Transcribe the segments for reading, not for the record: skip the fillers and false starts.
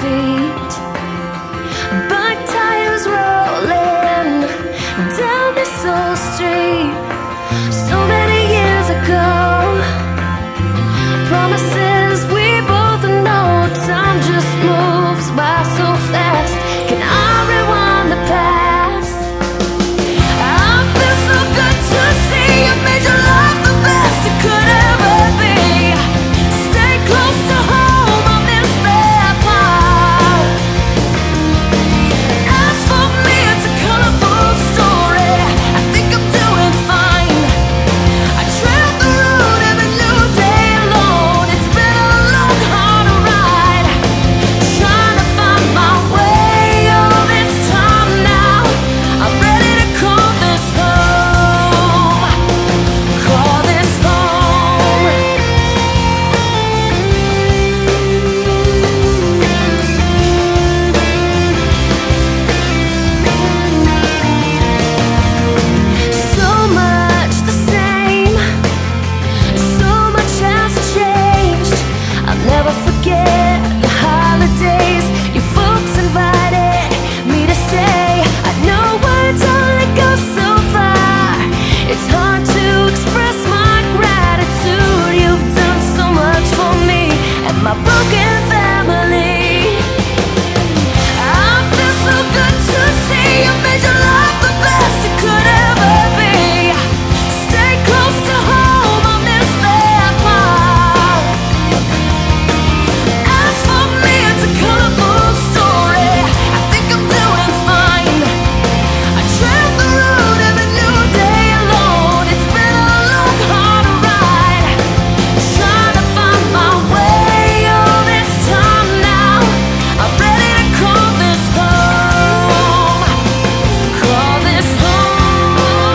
feet. Bike tires rolling down this old street. So many years ago, promises we both know. Time just moves by so fast. Can I rewind the past? I feel so good to see you made your life the best it could ever be. Stay close to home on this bad part. As for me, it's a colorful story. I think I'm doing fine. I tread the road every new day alone. It's been a long, hard ride, trying to find my way. All this time now, I'm ready to call this home. Call this home. So much the same, so much has changed. I'll never forget the holidays. You folks invited me to stay. I know words only go so far. It's hard to express my gratitude. You've done so much for me and my broken family. I feel so good to see you made your life the best it could ever be. Stay close to home on this bad part. As for me, it's a colorful story. I think I'm doing fine. I tread the road every new day alone. It's been a long, hard ride, trying to find my way. All this time now, I'm ready to call this home. Call this home.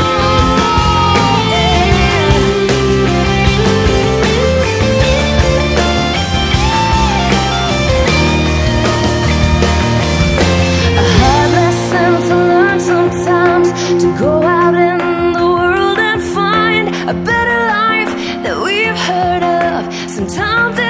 A hard lesson to learn sometimes, to go out in the world and find a better life that we've heard of. Sometimes